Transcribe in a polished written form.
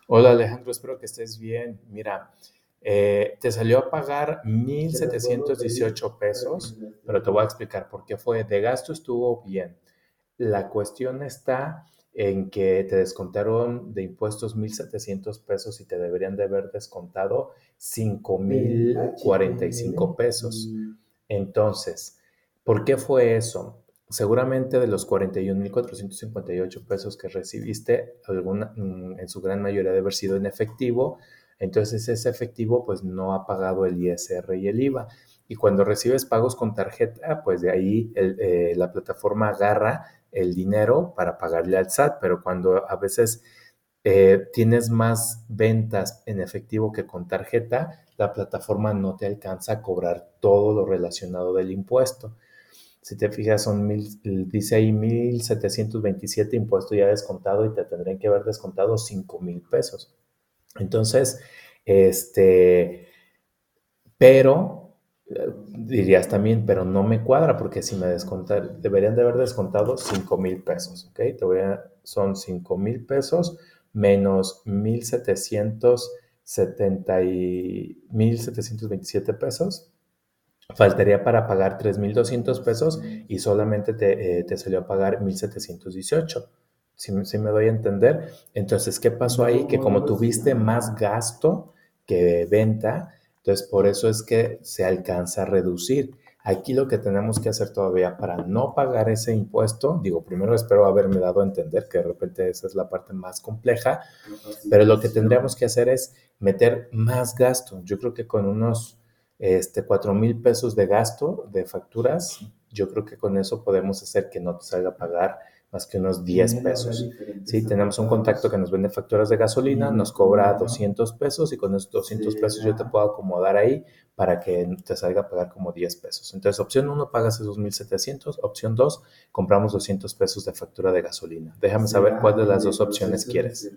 Hola Alejandro, espero que estés bien. Mira, te salió a pagar 1,718 pesos, pero te voy a explicar por qué fue. De gasto estuvo bien. La cuestión está en que te descontaron de impuestos 1,700 pesos y te deberían de haber descontado 5,045 pesos. Entonces, ¿por qué fue eso? Seguramente de los 41,458 pesos que recibiste, en su gran mayoría debe haber sido en efectivo. Entonces ese efectivo pues no ha pagado el ISR y el IVA. Y cuando recibes pagos con tarjeta, pues de ahí la plataforma agarra el dinero para pagarle al SAT, pero cuando a veces tienes más ventas en efectivo que con tarjeta, la plataforma no te alcanza a cobrar todo lo relacionado del impuesto. Si te fijas, dice ahí 1,727 impuesto ya descontado y te tendrían que haber descontado 5,000 pesos. Entonces, este, pero dirías también, pero no me cuadra porque si me descontar, deberían de haber descontado 5,000 pesos, ¿ok? Son 5,000 pesos menos 1,727 pesos. Faltaría para pagar 3,200 pesos y solamente te salió a pagar 1,718. Si me doy a entender. Entonces, ¿qué pasó ahí? Que como tuviste más gasto que venta, entonces por eso es que se alcanza a reducir. Aquí lo que tenemos que hacer todavía para no pagar ese impuesto, digo, primero espero haberme dado a entender que de repente esa es la parte más compleja, pero lo que tendríamos que hacer es meter más gasto. Yo creo que con unos 4,000 pesos de gasto de facturas, yo creo que con eso podemos hacer que no te salga a pagar más que unos 10 pesos. Sí, tenemos un contacto que nos vende facturas de gasolina, nos cobra 200 pesos y con esos 200 pesos yo te puedo acomodar ahí para que te salga a pagar como 10 pesos. Entonces, opción uno, pagas esos 1,700. Opción 2, compramos 200 pesos de factura de gasolina. Déjame saber cuál de las dos opciones quieres.